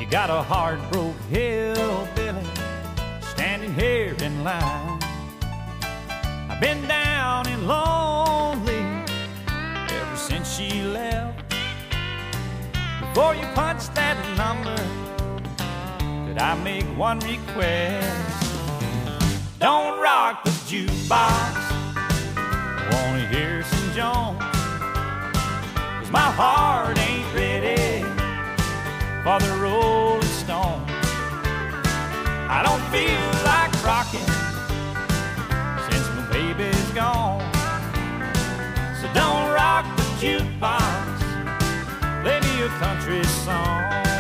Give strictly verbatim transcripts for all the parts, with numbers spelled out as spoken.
You got a hard-broke hillbilly standing here in line. I've been down and lonely ever since she left. Before you punch that number, could I make one request? Don't rock the jukebox, I wanna hear some Jones, 'cause my heart ain't ready for the Rolling Stones. I don't feel like rocking since my baby's gone. So don't rock the jukebox, play me a country song.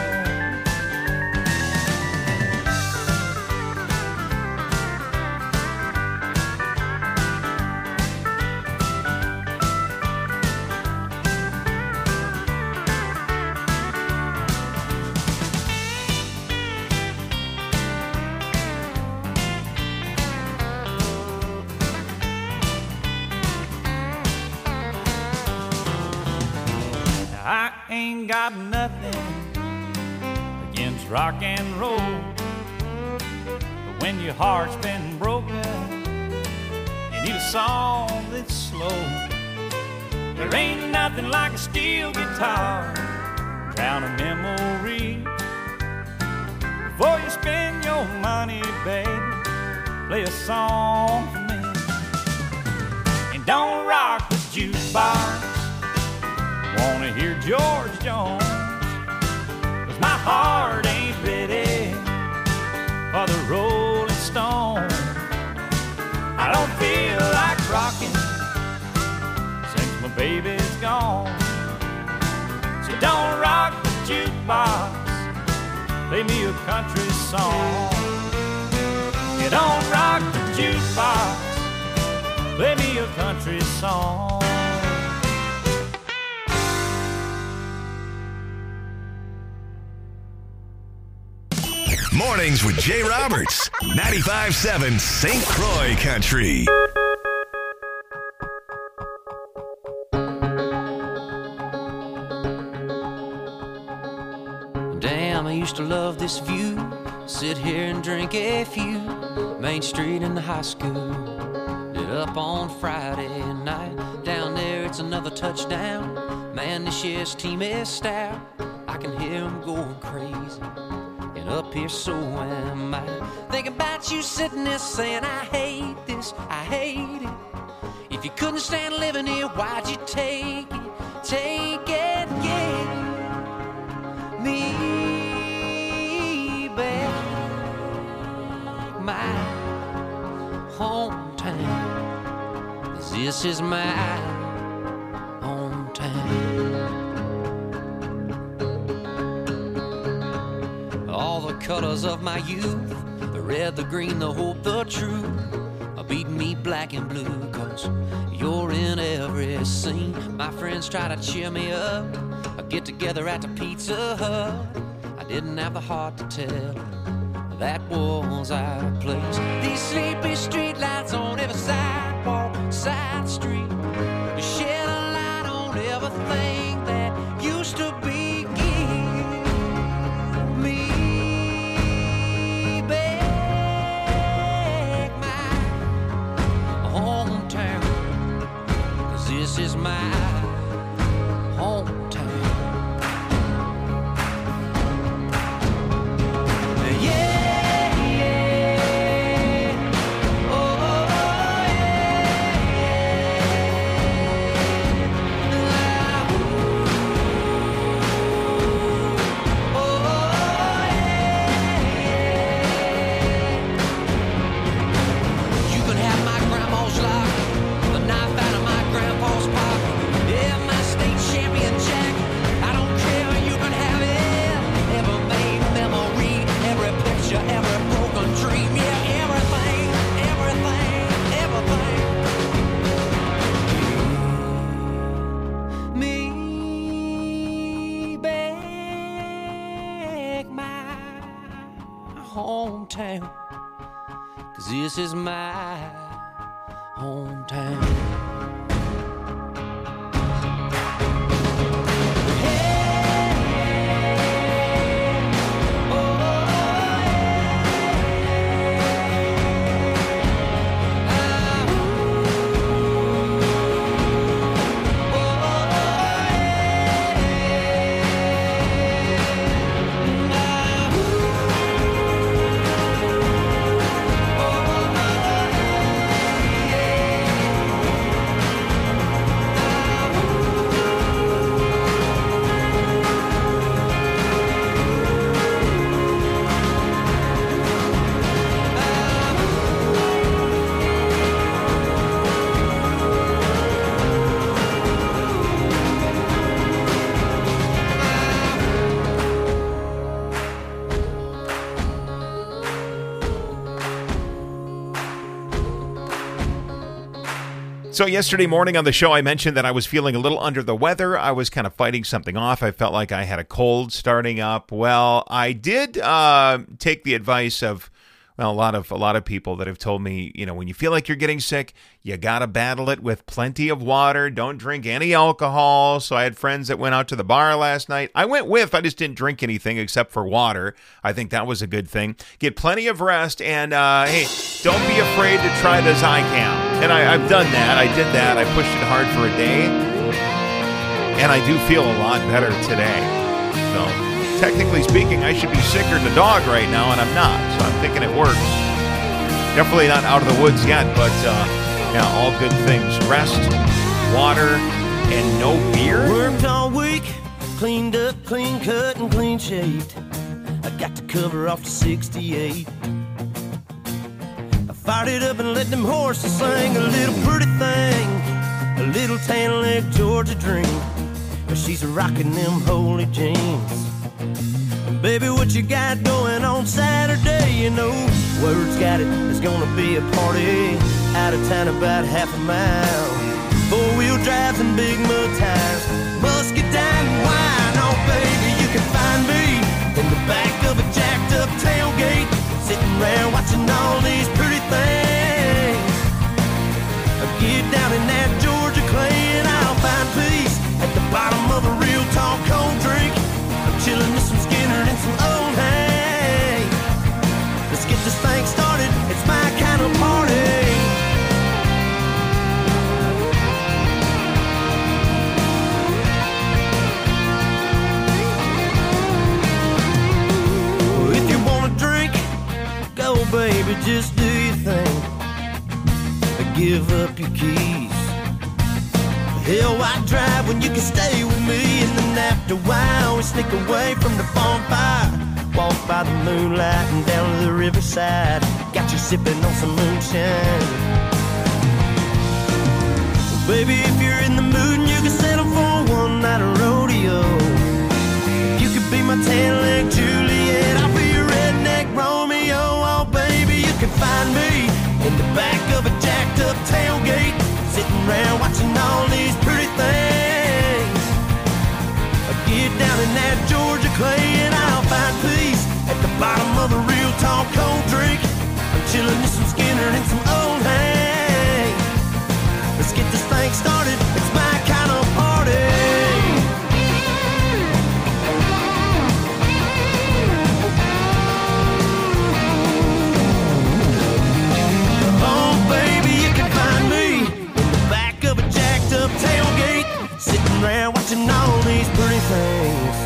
I ain't got nothing against rock and roll, but when your heart's been broken, you need a song that's slow. There ain't nothing like a steel guitar, drown a memory. Before you spend your money, baby, play a song for me. And don't rock the jukebox, wanna hear George Jones, 'cause my heart ain't ready for the Rolling Stones. I don't feel like rocking since my baby's gone. So don't rock the jukebox, play me a country song. You don't rock the jukebox, play me a country song. Mornings with Jay Roberts, ninety-five point seven Saint Croix Country. Damn, I used to love this view. Sit here and drink a few. Main Street in the high school. Lit up on Friday night. Down there, it's another touchdown. Man, this year's team is stout. I can hear them going crazy. And up here, so am I. Thinking about you sitting there saying, I hate this, I hate it. If you couldn't stand living here, why'd you take it? Take it, get me back. My hometown, 'cause this is my hometown. All the colors of my youth, the red, the green, the hope, the truth, are beating me black and blue, 'cause you're in every scene. My friends try to cheer me up, I get together at the Pizza Hut. I didn't have the heart to tell that was our place. These sleepy street lights on every sidewalk, side street, shed a light on everything that used to be. This is my hometown. Yeah, yeah. Oh, yeah, yeah. Oh, yeah. You can have my grandma's lock, the knife out of my grandpa's pocket. Yeah, my state champion jacket. I don't care, you can have it. Every made memory, every picture, every broken dream. Yeah, everything, everything, everything. Me back my hometown, 'cause this is my hometown. So yesterday morning on the show, I mentioned that I was feeling a little under the weather. I was kind of fighting something off. I felt like I had a cold starting up. Well, I did uh, take the advice of, well, a lot of a lot of people that have told me, you know, when you feel like you're getting sick, you got to battle it with plenty of water. Don't drink any alcohol. So I had friends that went out to the bar last night. I went with, I just didn't drink anything except for water. I think that was a good thing. Get plenty of rest. And, uh, hey, don't be afraid to try the Zicam. And I, I've done that. I did that. I pushed it hard for a day. And I do feel a lot better today. So technically speaking, I should be sicker than a dog right now, and I'm not. So I'm thinking it works. Definitely not out of the woods yet, but uh, yeah, all good things. Rest, water, and no beer. Worked all week, cleaned up, clean cut, and clean shaved. I got the cover off the sixty-eight. I fired it up and let them horses sing a little pretty thing, a little tan leg Georgia dream. She's rocking them holy jeans. Baby, what you got going on Saturday? You know, word's got it, there's gonna be a party out of town about half a mile. Four-wheel drives and big mud tires, musket down and wine. Oh, baby, you can find me in the back of a jacked-up tailgate, sitting around watching all these pretty things. I get down in that Georgia clay and I'll find peace at the bottom of a real tall cold drink. I'm chilling with some Skinner and some old hay. Let's get this thing started, it's my kind of party. Well, if you wanna drink, go baby, just do your thing. Give up your keys. Hell, why drive when you can stay with me? And then after a while, we sneak away from the bonfire, walk by the moonlight and down to the riverside. Got you sipping on some moonshine. Well, baby, if you're in the mood and you can settle for one night of rodeo, if you could be my tan-leg Juliet, I'll be your redneck Romeo. Oh, baby, you can find me in the back of a jacked-up tailgate, sitting around watching all these pretty things. I get down in that Georgia clay and I'll find peace at the bottom of a real tall cold drink. I'm chilling with some Skinner and some old hay. Let's get this thing started, it's my kind of party. Tailgate, sitting around watching all these pretty things.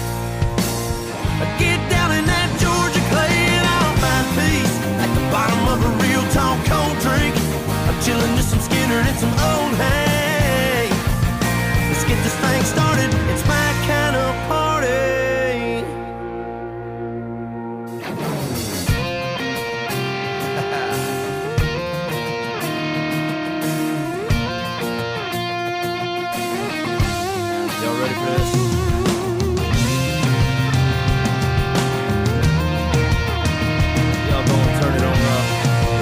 I get down in that Georgia clay and I'll find peace at the bottom of a real tall cold drink. I'm chilling with some Skinner and some old hay. Let's get this thing started, it's my kind of party. Ready for this? Y'all gonna turn it on up.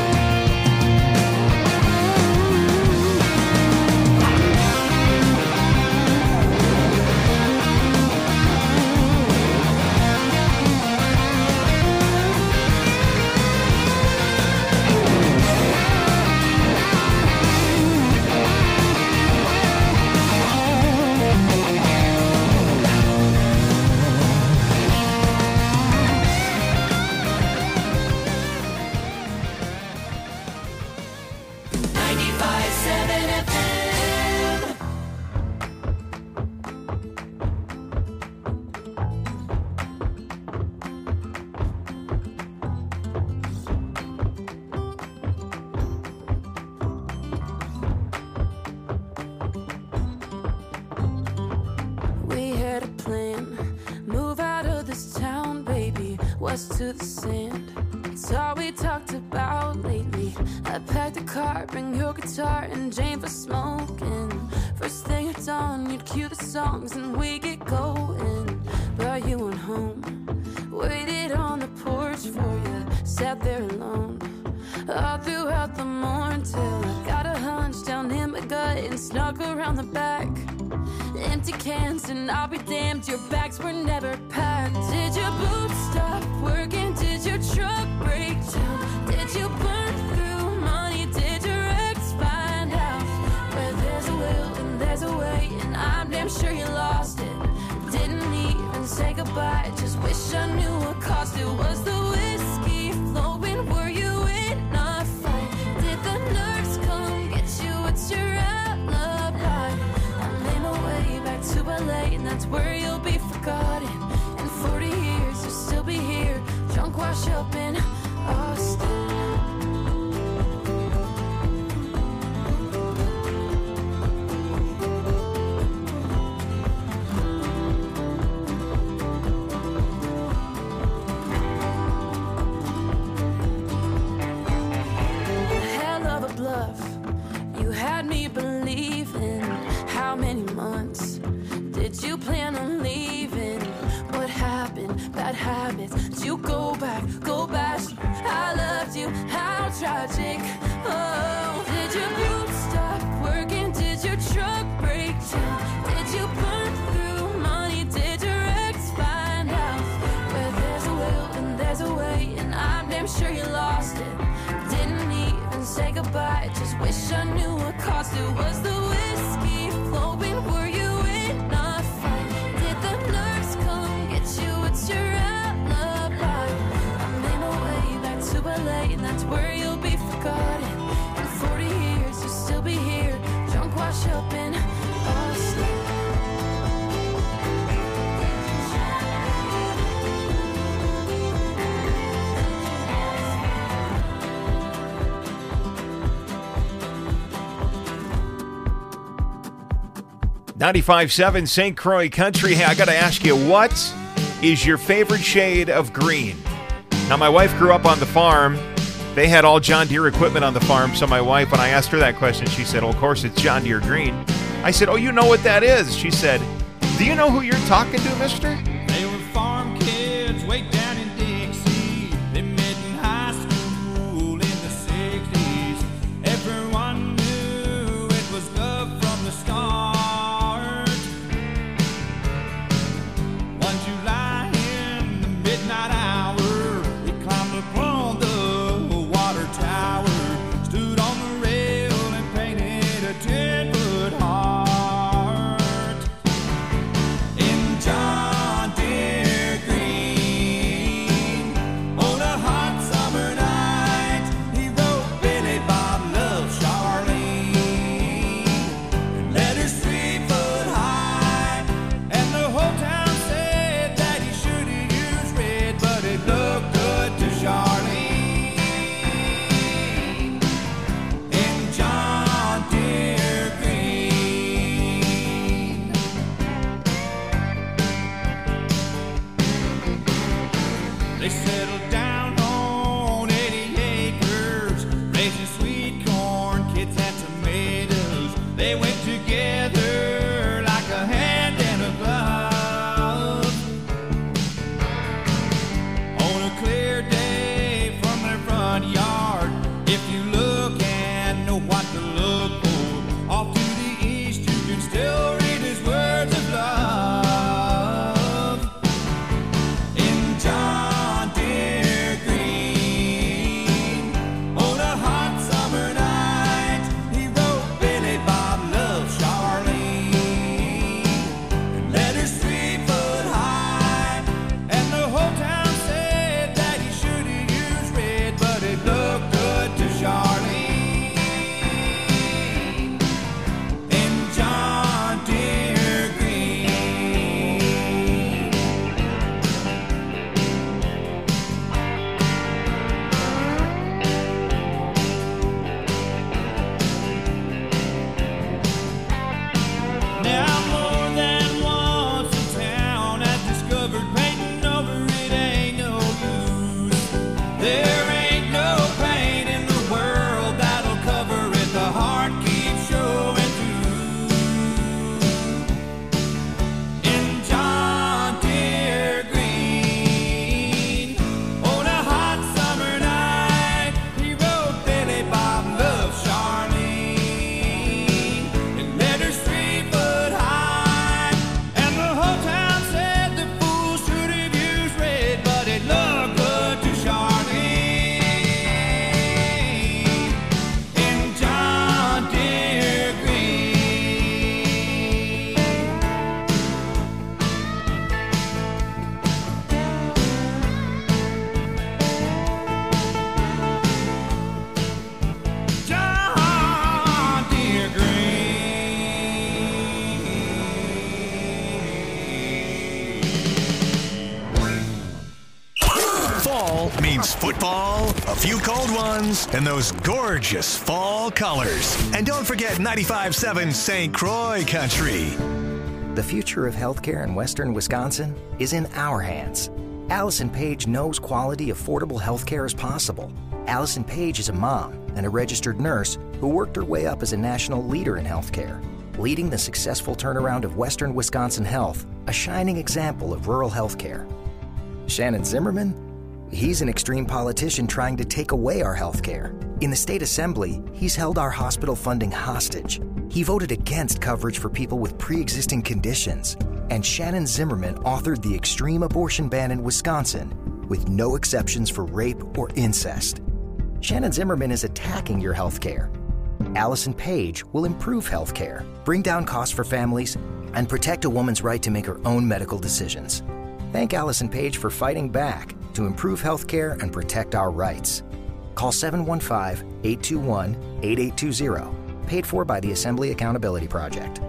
West to the sand, it's all we talked about lately. I packed a car, bring your guitar and Jane for smoking. First thing at dawn, you'd cue the songs and we get going. But you went home, waited on the porch for you, sat there alone all throughout the morning till I got a hunch down in my gut and snuck around the back. Empty cans and I'll be damned, your bags were never packed. Did your boots stop working? Did your truck break down? Did you burn through money? Did your ex find out? Where there's a will and there's a way, and I'm damn sure you lost it. Didn't even say goodbye, just wish I knew what caused it. Was the whiskey flowing? Were you in a fight? Did the nerves come get you? What's your alibi? I made my way back to L A, and that's where you'll be forgotten. In forty years you'll still be here, drunk, wash up in Austin. You had me believing. How many months did you plan on leaving? What happened? Bad habits. Did you go back? Go back. I loved you. How tragic. Oh, did your boots stop working? Did your truck break down? Did you burn through money? Did your ex find out? Where there's a will and there's a way, and I'm damn sure you lost it. Didn't even say goodbye, just wish I knew what caused it. Was the whiskey flowing? Were you in a fight? Did the nerves come get you? What's your alibi? I made my way back to L A, and that's where you'll be forgotten. In forty years you'll still be here, drunk, wash up in Austin. ninety-five point seven Saint Croix Country. Hey, I got to ask you, what is your favorite shade of green? Now, my wife grew up on the farm. They had all John Deere equipment on the farm, so my wife, when I asked her that question, she said, well, of course, it's John Deere green. I said, oh, you know what that is? She said, do you know who you're talking to, mister? They were farm kids way down in Dixie. They met in high school in the sixties. Everyone knew it was love from the start. John Deere. means football, a few cold ones, and those gorgeous fall colors. And don't forget ninety-five point seven Saint Croix Country. The future of healthcare in western Wisconsin is in our hands. Allison Page knows quality, affordable healthcare is possible. Allison Page is a mom and a registered nurse who worked her way up as a national leader in healthcare, leading the successful turnaround of western Wisconsin health, a shining example of rural healthcare. Shannon Zimmerman? He's an extreme politician trying to take away our healthcare. In the state assembly, he's held our hospital funding hostage. He voted against coverage for people with pre-existing conditions. And Shannon Zimmerman authored the extreme abortion ban in Wisconsin with no exceptions for rape or incest. Shannon Zimmerman is attacking your health care. Allison Page will improve health care, bring down costs for families, and protect a woman's right to make her own medical decisions. Thank Allison Page for fighting back to improve health care and protect our rights. Call seven one five, eight two one, eight eight two zero. Paid for by the Assembly Accountability Project.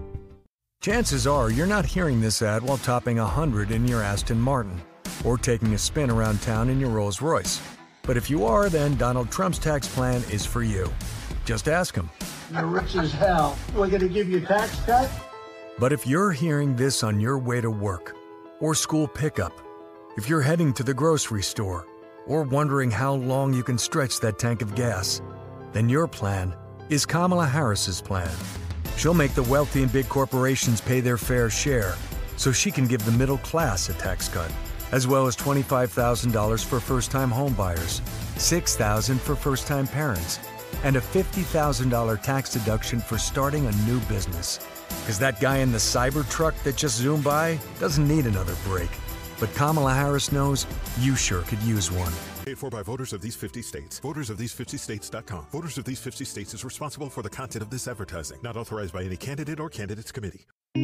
Chances are you're not hearing this ad while topping one hundred in your Aston Martin or taking a spin around town in your Rolls Royce. But if you are, then Donald Trump's tax plan is for you. Just ask him. You're rich as hell. We're going to give you a tax cut? But if you're hearing this on your way to work or school pickup, if you're heading to the grocery store or wondering how long you can stretch that tank of gas, then your plan is Kamala Harris's plan. She'll make the wealthy and big corporations pay their fair share so she can give the middle class a tax cut, as well as twenty-five thousand dollars for first-time homebuyers, six thousand dollars for first-time parents, and a fifty thousand dollars tax deduction for starting a new business. Because that guy in the cyber truck that just zoomed by doesn't need another break. But Kamala Harris knows you sure could use one. Paid for by voters of these fifty states. Voters of these fifty states dot com. Voters of these fifty states is responsible for the content of this advertising. Not authorized by any candidate or candidates committee.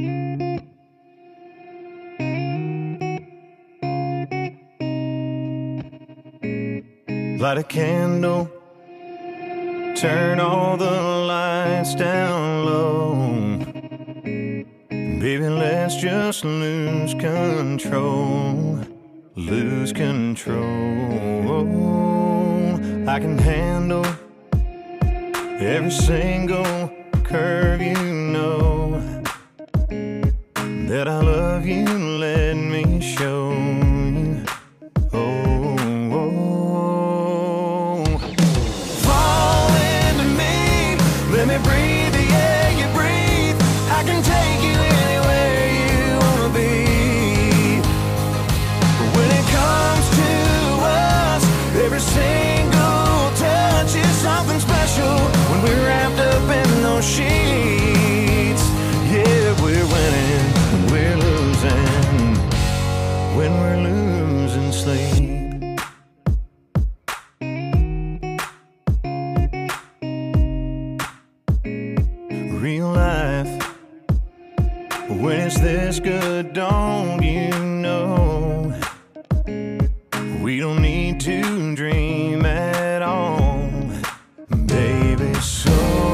Light a candle. Turn all the lights down low. Baby, let's just lose control. Lose control. I can handle every single curve, you know that I love you, let me show you. Oh, oh. Fall into me, let me breathe the air you breathe. I can take you anywhere you wanna be. When it comes to us, every single touch is something special. When we're wrapped up in those sheets, yeah, we're winning, when we're losing, when we're losing sleep. Real life, when it's this good, don't you know? We don't need to dream at all, baby, so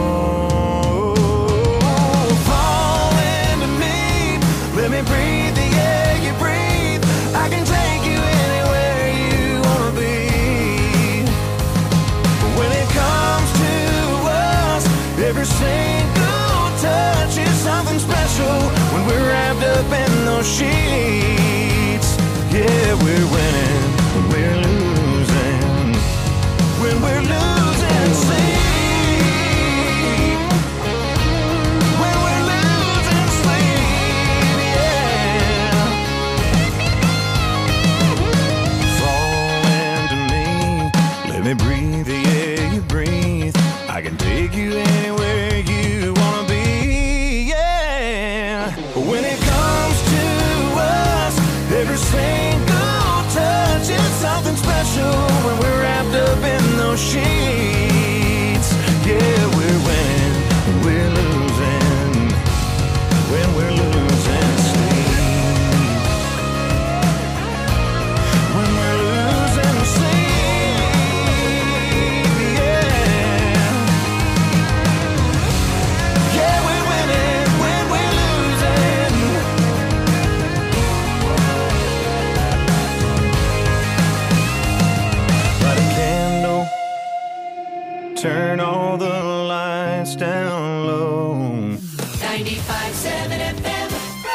fall into me, let me breathe the air you breathe. I can take you anywhere you wanna be. When it comes to us, every single touch is something special. When we're wrapped up in those sheets, yeah, we're winning, when we're losing, when we're losing sleep. When we're losing sleep, yeah. Fall into me, let me breathe the air you breathe. I can take you anywhere you wanna be, yeah. When it comes to us, turn all the lights down low. ninety-five seven F M.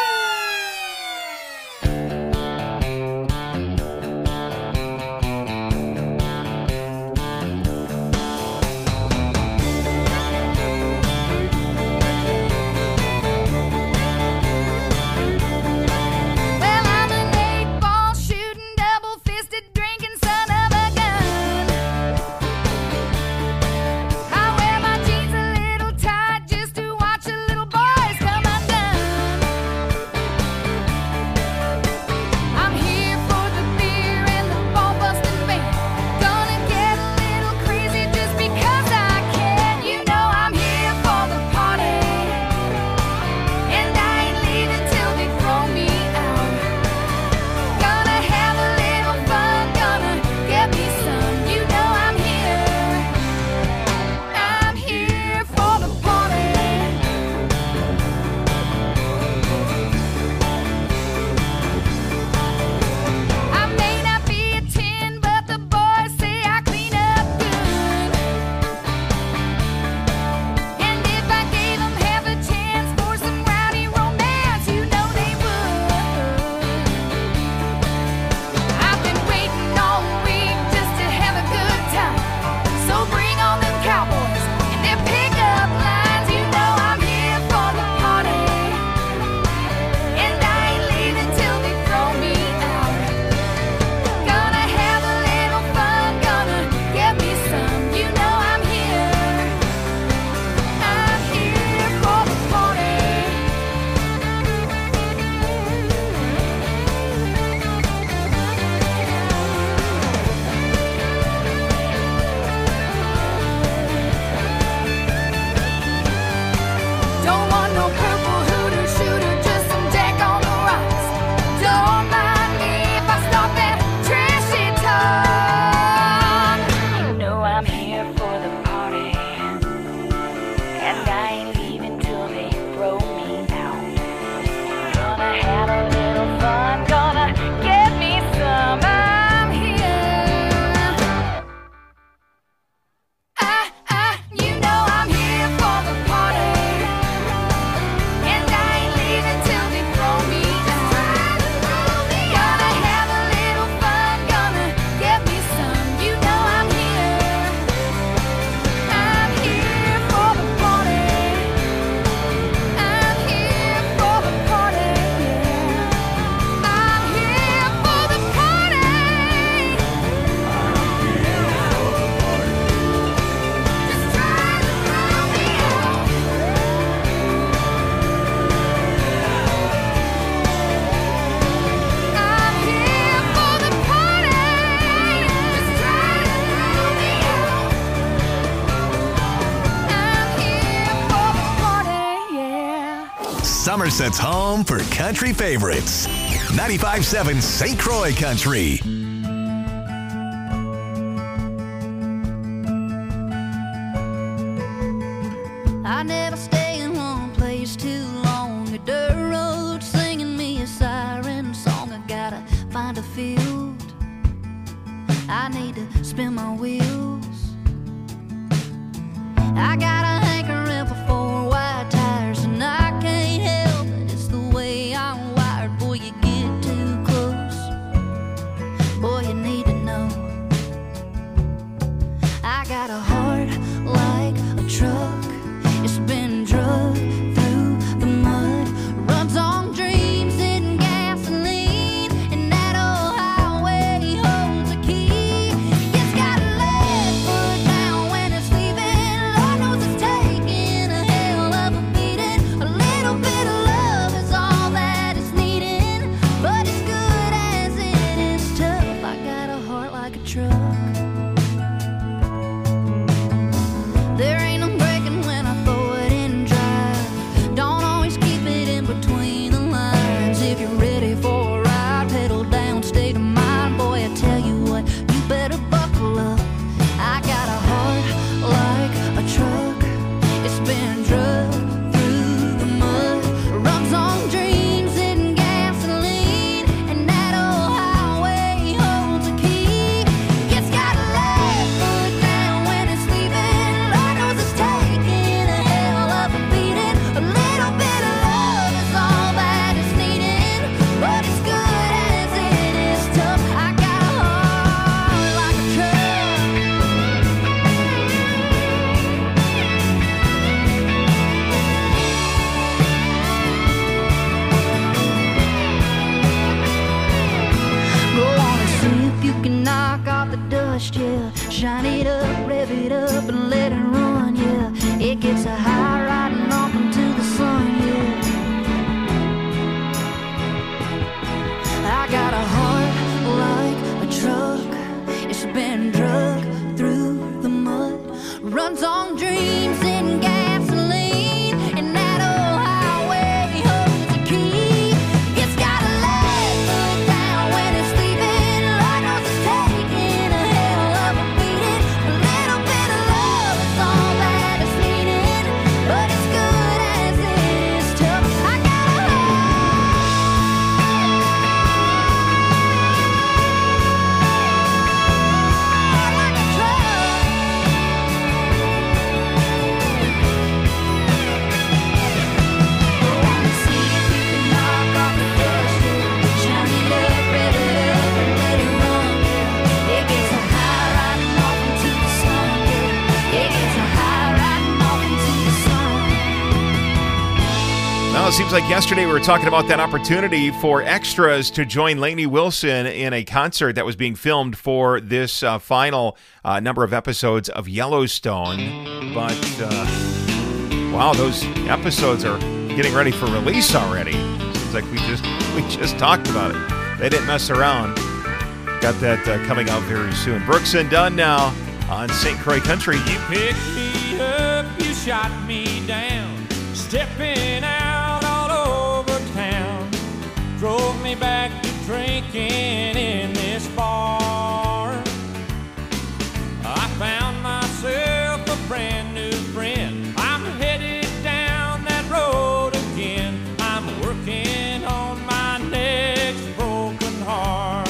Somerset's home for country favorites. ninety-five point seven Saint Croix Country. I never stay in one place too long. A dirt road singing me a siren song. I gotta find a field. I need to spin my wheels. I got a hankering for four wide tires, and I can't help it. It's the way I'm wired. Boy, you get too close. Boy, you need to know. I got a heart like a truck. It's been drugged through the mud. Runs on dreams and gasoline, and that old highway holds a key. It's got a left foot down when it's leaving. Lord knows it's time. can knock off the dust, yeah. Shine it up, rev it up, and let it run, yeah. It gets a high riding off into the sun, yeah. I got a heart like a truck. It's been drug through the mud. Runs on dreams and gasoline. And that old highway holds the key. It's got a leg foot down when it's sleeping. Lord knows it's taking a hell of a beating. A little bit of love is all that it's needing. But it's good as it is tough. I got a heart like a truck. Wanna see if you can knock off the dust, yeah. Shine it up, rev it up, and let it run, yeah. It gets a high riding off into the sun, yeah. It gets a high riding off into the sun. Well, it seems like yesterday we were talking about that opportunity for extras to join Lainey Wilson in a concert that was being filmed for this uh, final uh, number of episodes of Yellowstone. But, uh, wow, those episodes are getting ready for release already. Seems like we just we just talked about it. They didn't mess around. Got that uh, coming out very soon. Brooks and Dunn now on Saint Croix Country. You picked me up, you shot me down, stepping out all over town. Drove me back to drinking in this bar. I found myself a brand new friend. I'm headed down that road again. I'm working on my next broken heart.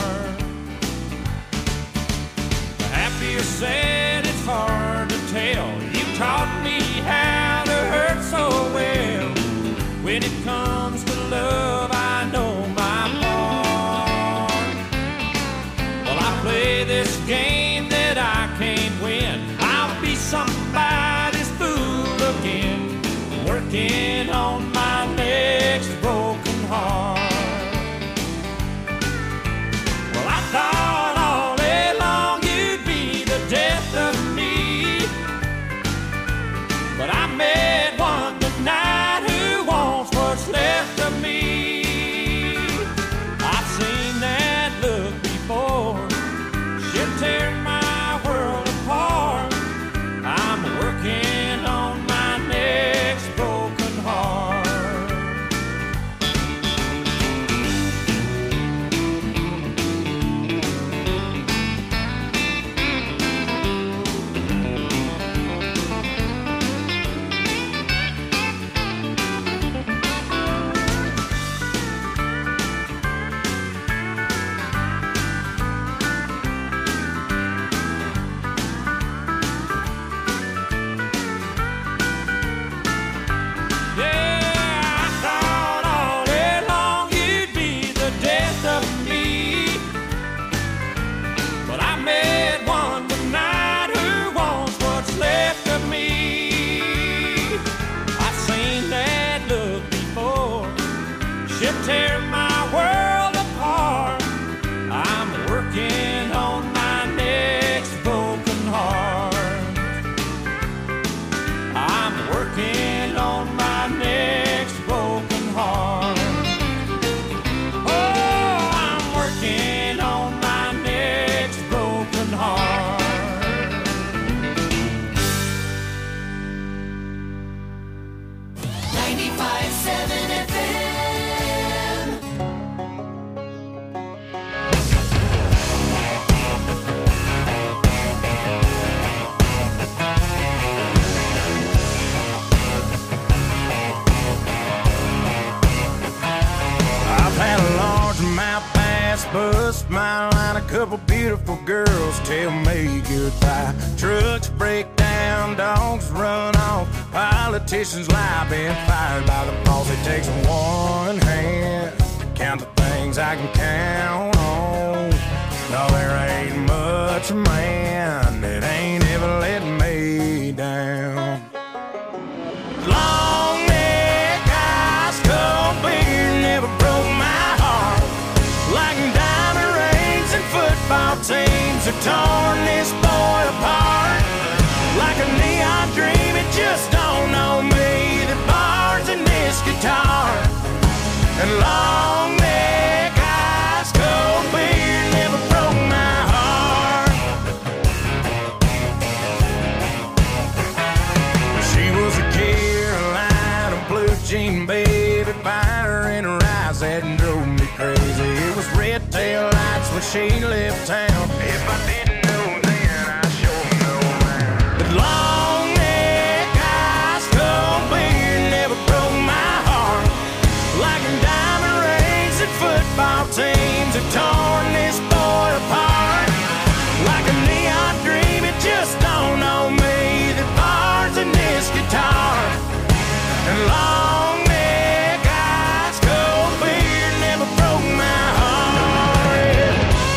Happy or sad, it's hard to tell. You taught me how to hurt so well. When it comes to love, I know my part. Well, I play this game that I can't win. I'll be somebody's fool again, working on my next broken heart. Well, I thought all day long you'd be the death of me, but I met one tonight who wants what's left of me. I've seen that look before. She'll tear my world apart. I'm working on my next broken heart. Yeah, I thought all day long you'd be the death of me, but I met one tonight who wants what's left of me. I've seen that look before. She'll tear my world apart. I'm working on my next broken heart. I'm working on my next broken heart. Oh, I'm working on my next broken heart. ninety-five seven F M. I've had a largemouth bass bust my line. A couple beautiful girls tell me goodbye. Trucks break down, dogs run off. Politicians lie, been fired by the boss. It takes one hand to count the things I can count on. No, there ain't much man that ain't ever let me down. Long neck, ice cold beer never broke my heart like diamond rings and football seems to torn this boy apart. Like a neon dream, it just don't know me. The bars in this guitar and long neck ice cold beer never broke my heart. She was a Carolina blue jean baby, fire in her eyes that drove me crazy. It was red tail lights when she left town. If I didn't know then, I sure know now. But long neck ice cold beer never broke my heart. Like a diamond rings and football teams have torn this boy apart. Like a neon dream, it just don't know me. The bars in this guitar and long neck ice cold beer never broke my heart.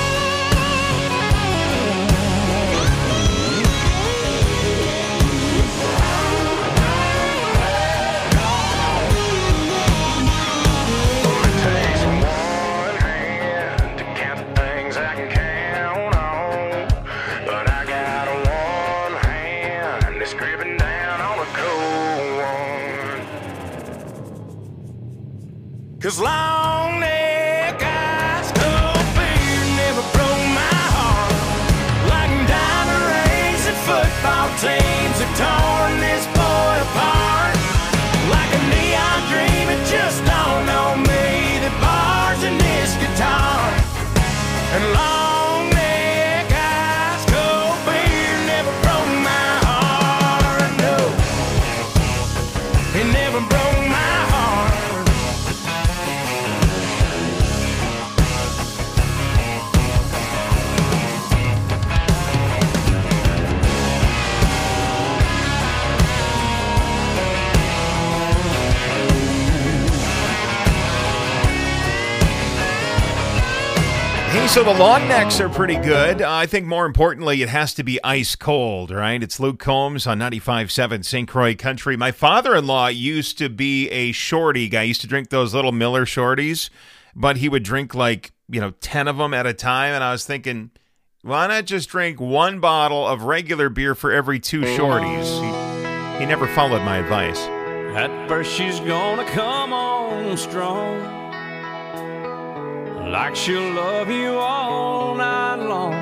It takes one hand to count the things I can count on, but I got one hand that's gripping down on a cold one. 'Cause long neck ice cold beer never broke my heart. Like diamond rings and football teams have torn this boy apart. Like a neon dream, it just don't know me. The bars in this guitar and long neck ice cold beer never broke my heart. No, it never broke my heart. Hey, so the long necks are pretty good. Uh, I think more importantly, it has to be ice cold, right? It's Luke Combs on ninety-five point seven Saint Croix Country. My father-in-law used to be a shorty guy. He used to drink those little Miller shorties, but he would drink like, you know, ten of them at a time. And I was thinking, why not just drink one bottle of regular beer for every two shorties? He, he never followed my advice. At first she's gonna come on strong, like she'll love you all night long,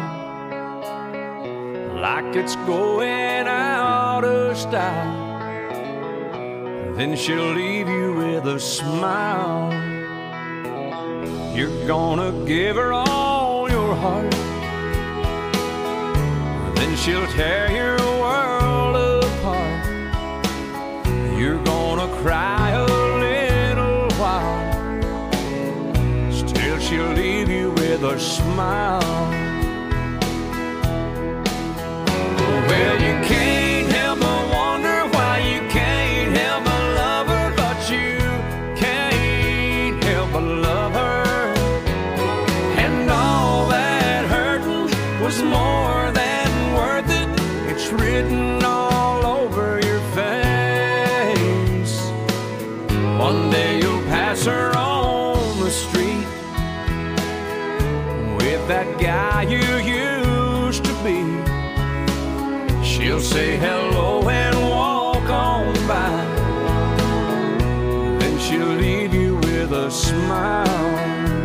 like it's going out of style. Then she'll leave you with a smile. You're gonna give her all your heart, then she'll tear your world apart. You're gonna cry a little while, still she'll leave you with a smile. Well, you can't help but wonder why you can't help but love her, but you can't help but love her. And all that hurting was more than worth it. It's written all over your face. One day you'll pass her on the street with that guy you used to be. She'll say hello and walk on by, then she'll leave you with a smile.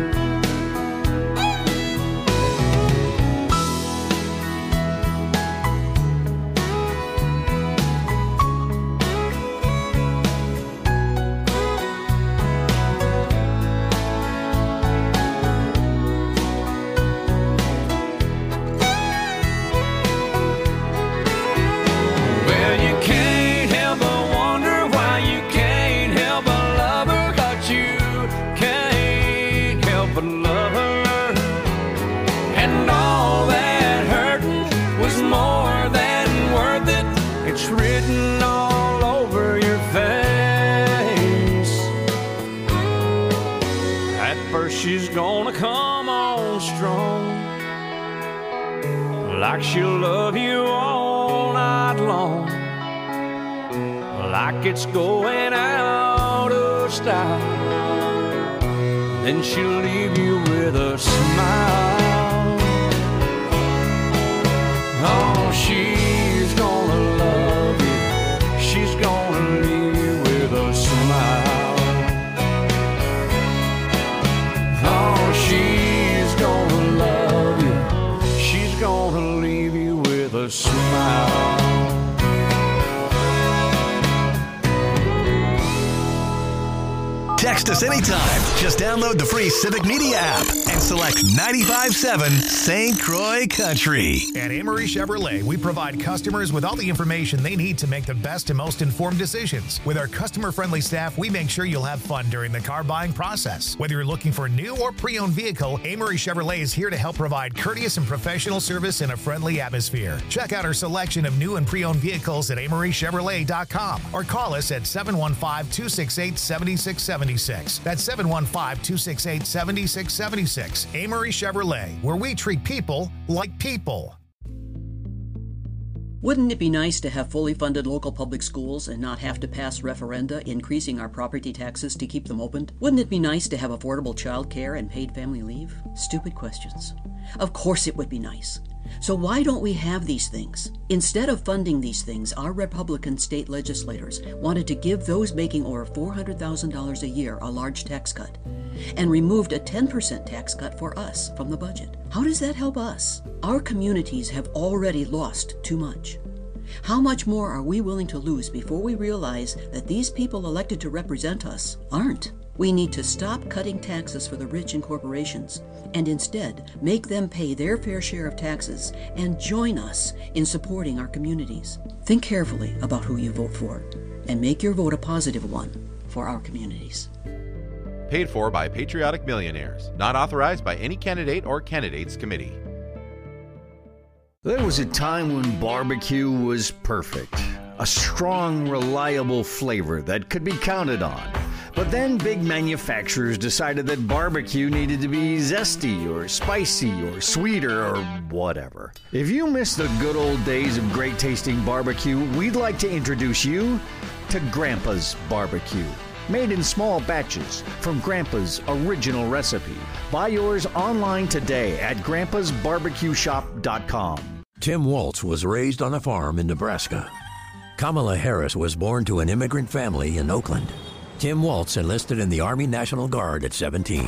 She's gonna come on strong, like she'll love you all night long, like it's going out of style. Then she'll leave you with a smile. us anytime. Just download the free Civic Media app and select ninety-five point seven Saint Croix Country. At Amory Chevrolet, we provide customers with all the information they need to make the best and most informed decisions. With our customer-friendly staff, we make sure you'll have fun during the car buying process. Whether you're looking for a new or pre-owned vehicle, Amory Chevrolet is here to help provide courteous and professional service in a friendly atmosphere. Check out our selection of new and pre-owned vehicles at amory chevrolet dot com or call us at seven one five, two six eight, seven six seven six. That's seven one five, two six eight, seven six seven six. Amory Chevrolet, where we treat people like people. Wouldn't it be nice to have fully funded local public schools and not have to pass referenda increasing our property taxes to keep them open? Wouldn't it be nice to have affordable child care and paid family leave? Stupid questions. Of course it would be nice. So why don't we have these things? Instead of funding these things, our Republican state legislators wanted to give those making over four hundred thousand dollars a year a large tax cut and removed a ten percent tax cut for us from the budget. How does that help us? Our communities have already lost too much. How much more are we willing to lose before we realize that these people elected to represent us aren't? We need to stop cutting taxes for the rich and corporations and instead make them pay their fair share of taxes and join us in supporting our communities. Think carefully about who you vote for and make your vote a positive one for our communities. Paid for by Patriotic Millionaires. Not authorized by any candidate or candidates committee. There was a time when barbecue was perfect. A strong, reliable flavor that could be counted on. But then big manufacturers decided that barbecue needed to be zesty or spicy or sweeter or whatever. If you miss the good old days of great tasting barbecue, we'd like to introduce you to Grandpa's Barbecue. Made in small batches from Grandpa's original recipe. Buy yours online today at grandpas barbecue shop dot com. Tim Waltz was raised on a farm in Nebraska. Kamala Harris was born to an immigrant family in Oakland. Tim Waltz enlisted in the Army National Guard at seventeen.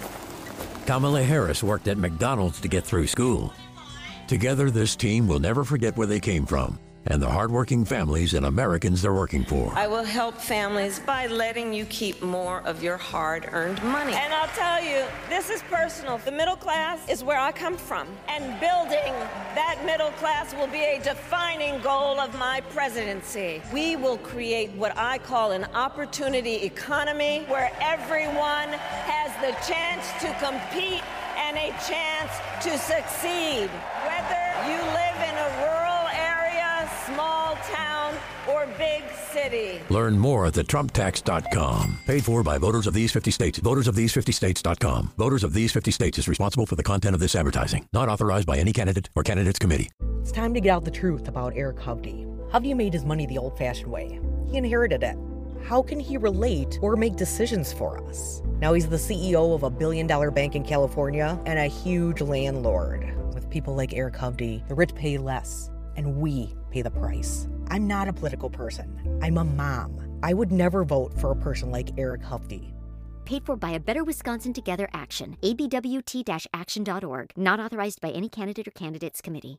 Kamala Harris worked at McDonald's to get through school. Together, this team will never forget where they came from and the hardworking families and Americans they're working for. I will help families by letting you keep more of your hard-earned money. And I'll tell you, this is personal. The middle class is where I come from, and building that middle class will be a defining goal of my presidency. We will create what I call an opportunity economy where everyone has the chance to compete and a chance to succeed. Whether you live in a rural area, small town, or big city. Learn more at the trump tax dot com. Paid for by voters of these fifty states. Voters of these fifty states dot com. Voters of these fifty states is responsible for the content of this advertising. Not authorized by any candidate or candidates committee. It's time to get out the truth about Eric Hovde. Hovde made his money the old-fashioned way. He inherited it. How can he relate or make decisions for us? Now he's the C E O of a billion-dollar bank in California and a huge landlord. With people like Eric Hovde, the rich pay less, and we pay the price. I'm not a political person. I'm a mom. I would never vote for a person like Eric Hovde. Paid for by a Better Wisconsin Together Action. A B W T action dot org. Not authorized by any candidate or candidates committee.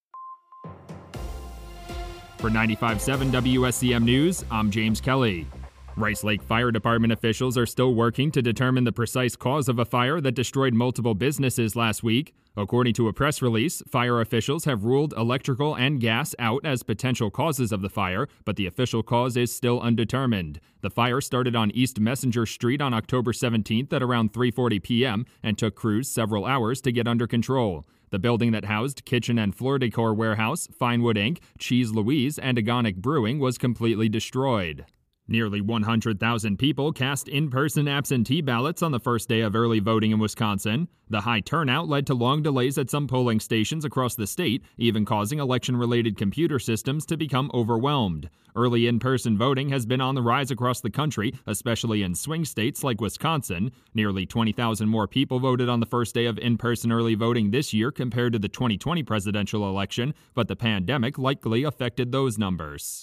For ninety-five point seven W S C M News, I'm James Kelly. Rice Lake Fire Department officials are still working to determine the precise cause of a fire that destroyed multiple businesses last week. According to a press release, fire officials have ruled electrical and gas out as potential causes of the fire, but the official cause is still undetermined. The fire started on East Messenger Street on October seventeenth at around three forty p.m. and took crews several hours to get under control. The building that housed Kitchen and Floor Decor Warehouse, Finewood Incorporated, Cheese Louise, and Agonic Brewing was completely destroyed. Nearly one hundred thousand people cast in-person absentee ballots on the first day of early voting in Wisconsin. The high turnout led to long delays at some polling stations across the state, even causing election-related computer systems to become overwhelmed. Early in-person voting has been on the rise across the country, especially in swing states like Wisconsin. Nearly twenty thousand more people voted on the first day of in-person early voting this year compared to the twenty twenty presidential election, but the pandemic likely affected those numbers.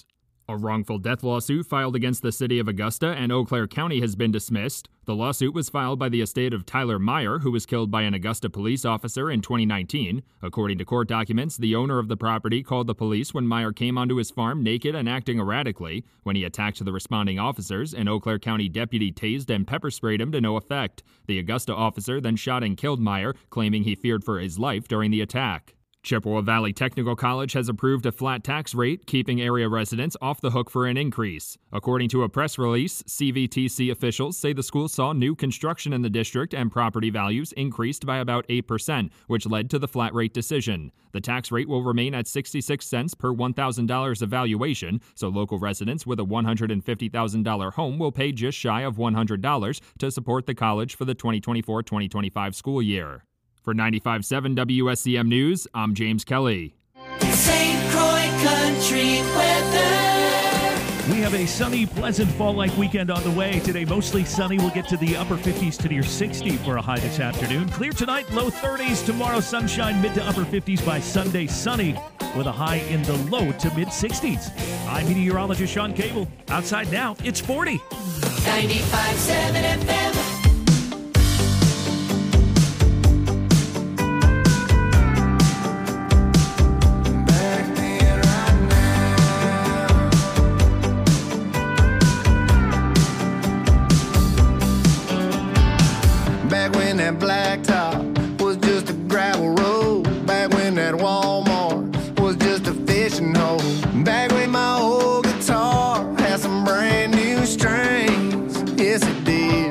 A wrongful death lawsuit filed against the city of Augusta and Eau Claire County has been dismissed. The lawsuit was filed by the estate of Tyler Meyer, who was killed by an Augusta police officer in twenty nineteen. According to court documents, the owner of the property called the police when Meyer came onto his farm naked and acting erratically. When he attacked the responding officers, an Eau Claire County deputy tased and pepper sprayed him to no effect. The Augusta officer then shot and killed Meyer, claiming he feared for his life during the attack. Chippewa Valley Technical College has approved a flat tax rate, keeping area residents off the hook for an increase. According to a press release, C V T C officials say the school saw new construction in the district and property values increased by about eight percent, which led to the flat rate decision. The tax rate will remain at sixty-six cents per one thousand dollars evaluation, so local residents with a one hundred fifty thousand dollars home will pay just shy of one hundred dollars to support the college for the twenty twenty-four twenty twenty-five school year. For ninety-five point seven W S C M News, I'm James Kelly. Saint Croix Country weather. We have a sunny, pleasant fall-like weekend on the way. Today, mostly sunny. We'll get to the upper fifties to near sixty for a high this afternoon. Clear tonight, low thirties. Tomorrow, sunshine, mid to upper fifties. By Sunday, sunny with a high in the low to mid sixties. I'm meteorologist Sean Cable. Outside now, it's forty. ninety-five point seven F M. That blacktop was just a gravel road. Back when that Walmart was just a fishing hole. Back when my old guitar had some brand new strings. Yes, it did.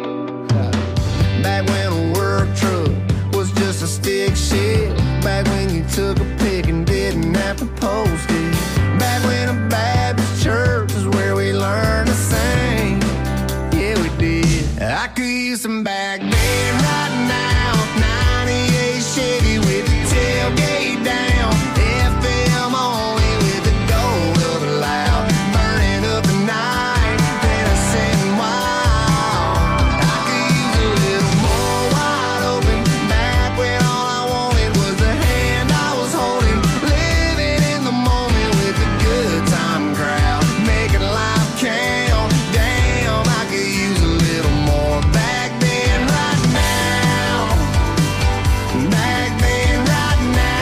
Back when a work truck was just a stick shift. Back when you took a pic and didn't have to post it. Back when a Baptist church is where we learned to sing. Yeah, we did. I could use some back then. Chevy with the tailgate down, F M only with the gold of the loud, burning up the night, then I sitting wild. I could use a little more wide open, back when all I wanted was the hand I was holding, living in the moment with the good time crowd, making life count. Damn, I could use a little more back then, right now. Back then, right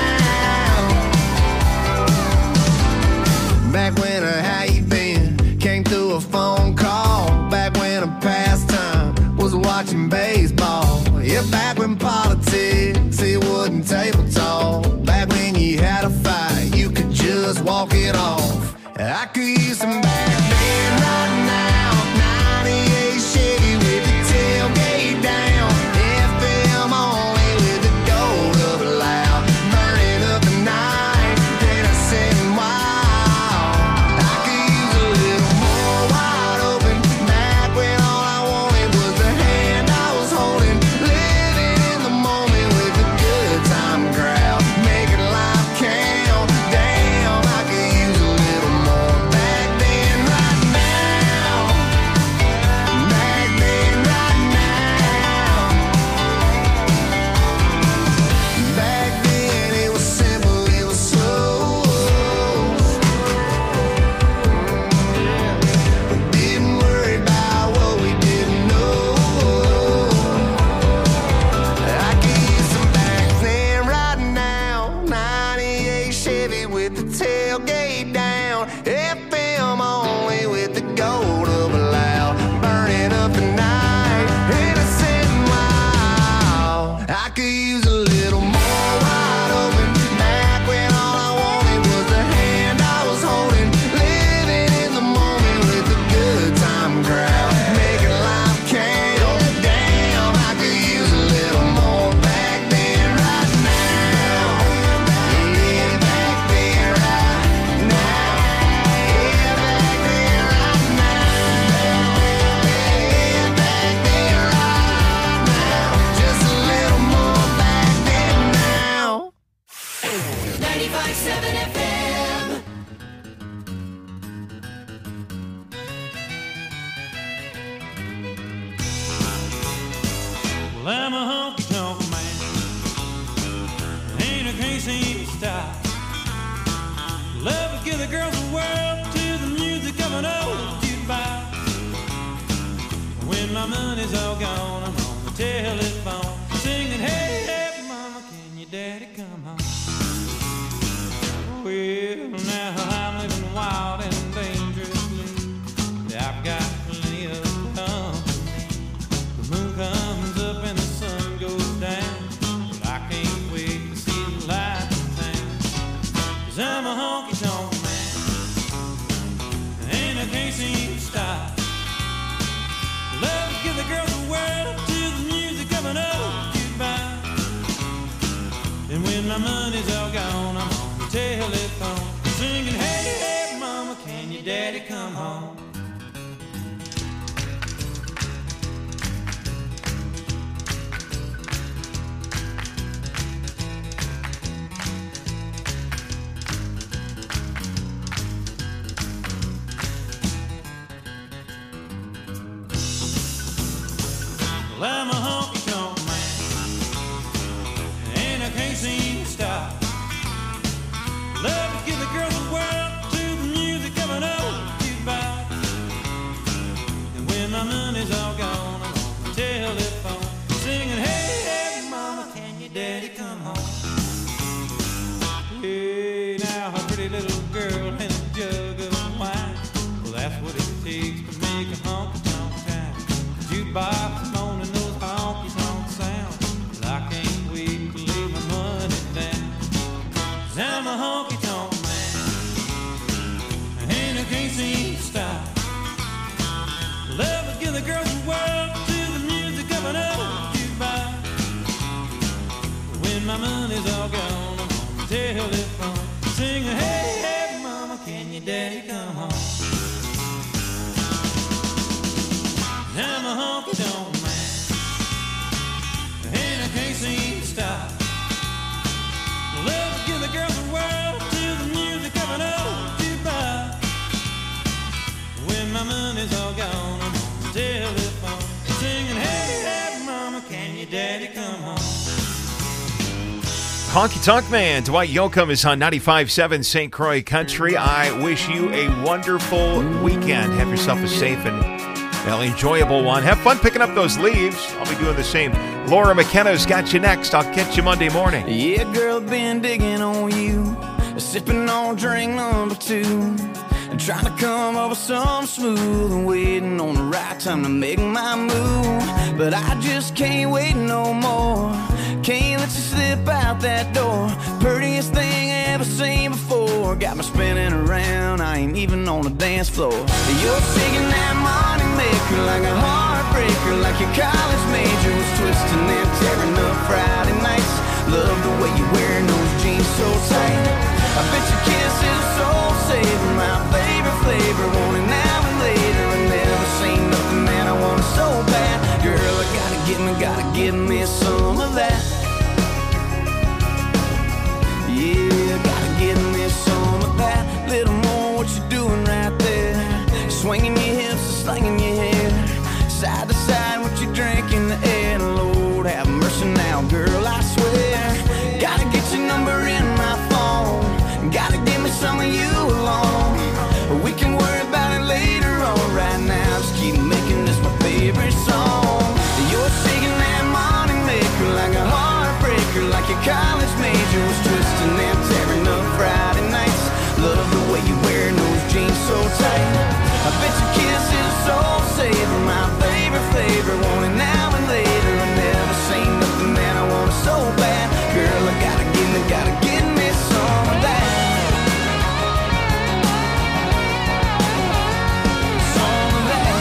now. Back when a how you been came through a phone call. Back when a pastime was watching baseball. Yeah, back when politics, it wasn't table talk. Back when you had a fight, you could just walk it off. I could use some back then, right now. ninety-eight Chevy with the tailgate down, F M only with the gold of the loud, burning up the night, then I sitting wild. I could use a little more wide open, back when all I wanted was the hand I was holding, living in the moment with the good time crowd, making life count. Damn, I could use a little more back then, right now. Back then, right now. Back then it was simple, it was slow. Didn't worry about what we didn't know. I could use some back then, right now. ninety-eight Chevy with the tailgate down, F M only with the gold of a loud, burning up the night, and it's sitting wild. I could use a little more wide open, back when all I wanted was the hand I was holding, living in the moment with the good time crowd, making life count. Damn, I could use a little more back then, right now. Yeah, back then, right now. Yeah, back then, right now. Yeah, back then, right now. Just a little more back then now. ninety-five point seven F M. Well, I'm a honky tonk man, ain't a crazy style. Love to give the girls the world to the my money's all gone, I'm on the telephone singing, hey, hey, mama, can your daddy come home? Well, now I'm living wild and dangerously. I've got plenty of company. The moon comes up and the sun goes down, but I can't wait to see the light in town. 'Cause I'm a honky-tonk man, and I can't seem to stop. Love to give the girls the world to the music of an old jukebox. And when my money's all gone, I'm on the telephone singing, hey, hey, mama, can your daddy come home? Well, I'm a honky-tonk man, and I can't seem to stop. Love to give the girls the world to the music of an old jukebox. And when my money's all gone, I'm on the telephone singing, hey, hey, mama, can your daddy come home? Hey, now a pretty little girl and a jug of wine, well, that's what it takes to make a honky-tonk town. Jukebox moaning those honky-tonk sounds, but I can't wait to lay my money down. 'Cause I'm a honky-tonk man, and I can't seem to stop. Love to give the girls the world to the music of an old jukebox. When my money's all gone, I'm on the telephone singing, hey, hey, mama, can your daddy come home? I'm a honky-tonk man, and I can't seem to stop. Love to give the girls the world to the music of an old jukebox. When my money's all gone, I'm on the telephone singing, hey, hey, mama, can your daddy come home? Honky Tonk Man, Dwight Yoakam is on ninety-five point seven Saint Croix Country. I wish you a wonderful weekend. Have yourself a safe and well, enjoyable one. Have fun picking up those leaves. I'll be doing the same. Laura McKenna's got you next. I'll catch you Monday morning. Yeah, girl, been digging on you, sipping on drink number two, and trying to come up with something smooth and waiting on the right time to make my move. But I just can't wait no more. Can't let you slip out that door. Prettiest thing I ever seen before. Got me spinning around, I ain't even on the dance floor. You're shaking that money maker like a heartbreaker, like your college major was twisting and tearing up Friday nights. Love the way you wearing those jeans so tight. I bet your kiss is a soul saver, my favorite flavor. Want it now and later. I never seen nothing that I want so bad. Girl, I gotta get me, gotta give me some of that. Yeah, gotta give me some of that. Little more what you doing right there. Swinging your hips and slinging your hair. Side to side, what you drink in the air. Lord, have mercy now, girl, I swear. Gotta get your number in my phone. Gotta give me some of you alone. We can worry about it later on. Right now, just keep making this my favorite song. You're shaking that money maker like a heartbreaker, like your college major was twisting and tearing up Friday nights. Love the way you wearing those jeans so tight. I bet your kiss is a soul saver, my favorite flavor. Want it now and later. I never seen nothing that I want so bad. Girl, I gotta give me, gotta give me some of that. Some of that.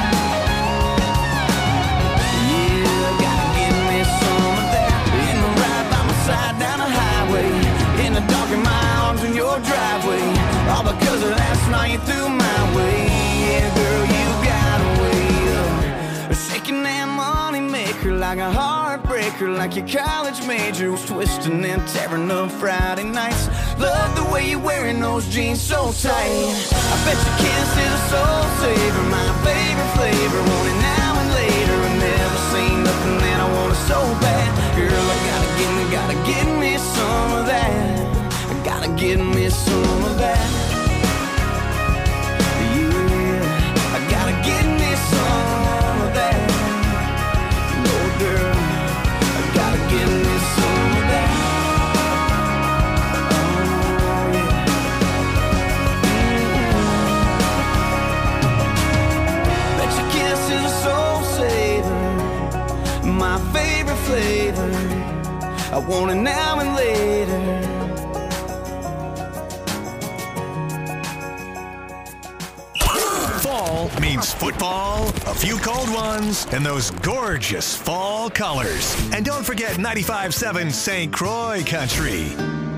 Yeah, I gotta give me some of that. In the ride by my side down the highway, in the dark in my arms in your driveway. All because of last night you threw my way. Yeah, girl, you got a way of shaking that money maker like a heartbreaker, like your college major was twisting and tearing up Friday nights. Love the way you're wearing those jeans so tight. I bet your kiss is a soul saver, my favorite flavor. Want it now and later. I never seen nothing that I want so bad. Girl, I gotta give me, gotta give me some of that. I gotta give me some of that. Yeah, I gotta give me some of that. I want it now and later. Fall means football, a few cold ones, and those gorgeous fall colors. And don't forget ninety-five point seven Saint Croix Country.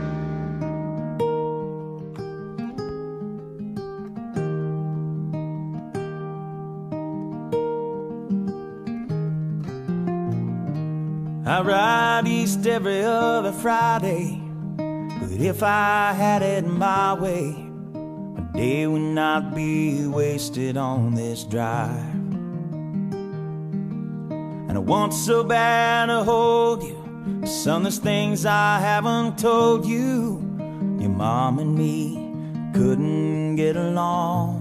I ride east every other Friday, but if I had it my way, my day would not be wasted on this drive. And I want so bad to hold you, son, there's things I haven't told you. Your mom and me couldn't get along,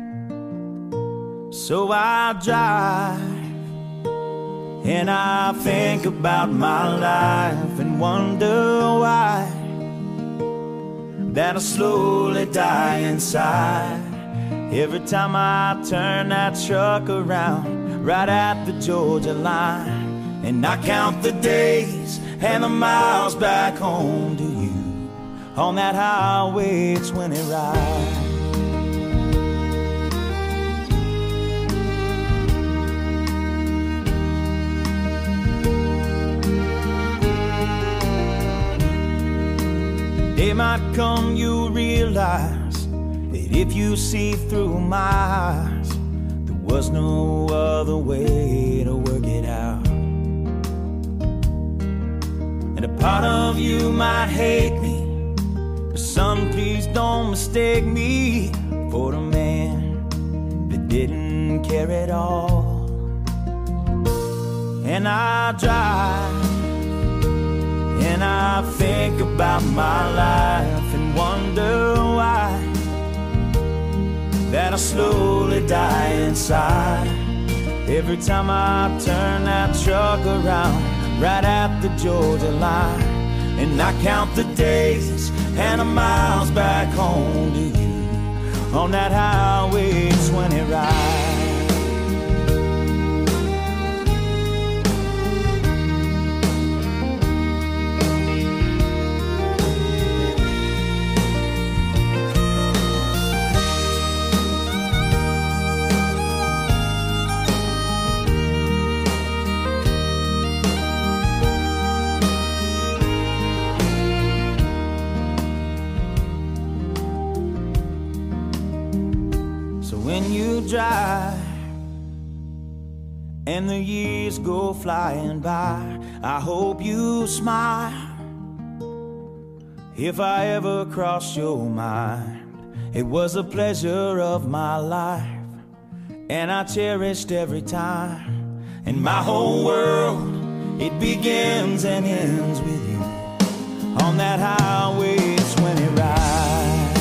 so I drive. And I think about my life and wonder why that I slowly die inside every time I turn that truck around right at the Georgia line. And I count the days and the miles back home to you on that highway twenty ride. Day might come, you'll realize that if you see through my eyes, there was no other way to work it out. And a part of you might hate me, but son, please don't mistake me for the man that didn't care at all. And I drive, and I think about my life and wonder why that I slowly die inside every time I turn that truck around right at the Georgia line. And I count the days and the miles back home to you on that highway twenty ride. Drive and the years go flying by, I hope you smile if I ever cross your mind. It was a pleasure of my life, and I cherished every time. And my whole world, it begins and ends with you on that highway twenty ride.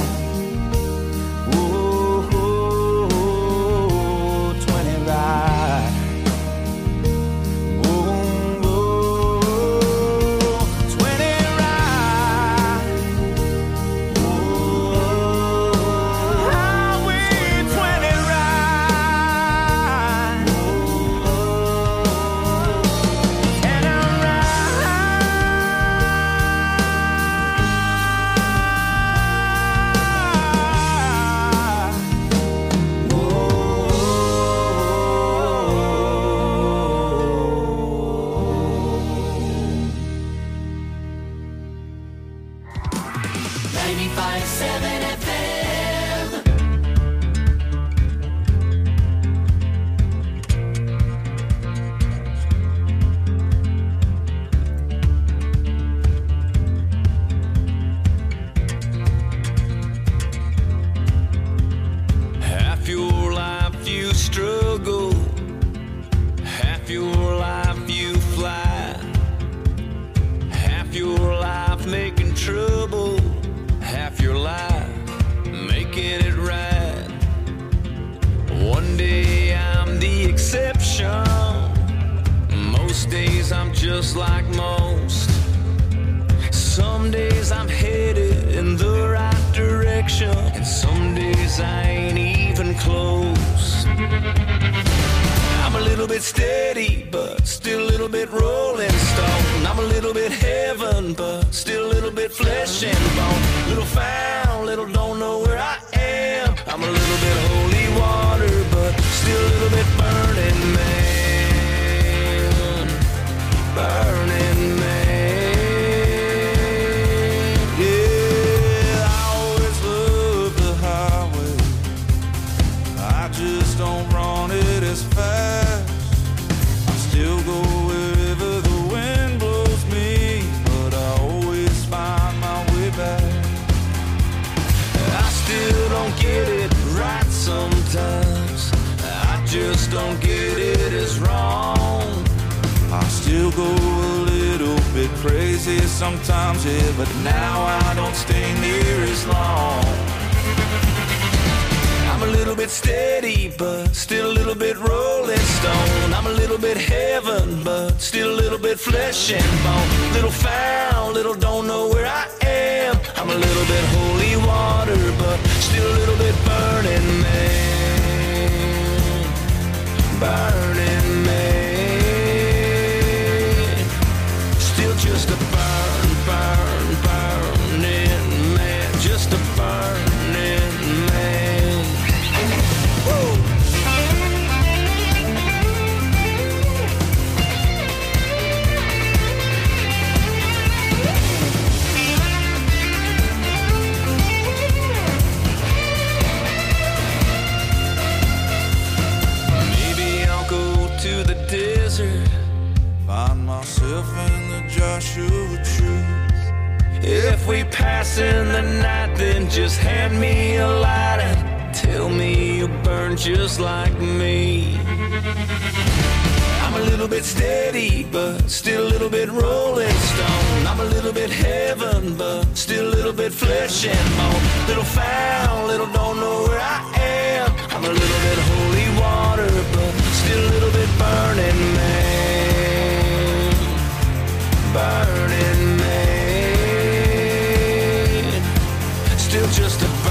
Just like most. Some days I'm headed in the right direction, and some days I ain't even close. I'm a little bit steady, but still a little bit rolling stone. I'm a little bit heaven, heaven, but still a little bit flesh and bone. Little found, little don't know where I am. I'm a little bit holy water, but still a little bit burning man. Burning man. Yeah, I always love the highway. I just don't run it as fast. I still go wherever the wind blows me, but I always find my way back. I still don't get it right sometimes. I just don't get it as wrong. I still go a little bit crazy sometimes, yeah, but now I don't stay near as long. I'm a little bit steady, but still a little bit rolling stone. I'm a little bit heaven, but still a little bit flesh and bone. Little found, little don't know where I am. I'm a little bit holy water, but still a little bit burning man. Burning man. Still just a burn, burn, burning man. Just a burning man. Woo! Maybe I'll go to the desert, find myself in the Joshua Tree. If we pass in the night, then just hand me a lighter. Tell me you burn just like me. I'm a little bit steady, but still a little bit rolling stone. I'm a little bit heaven, but still a little bit flesh and bone. Little found, little don't know where I am. I'm a little bit holy water, but still a little bit burning man. Burning man. Still just a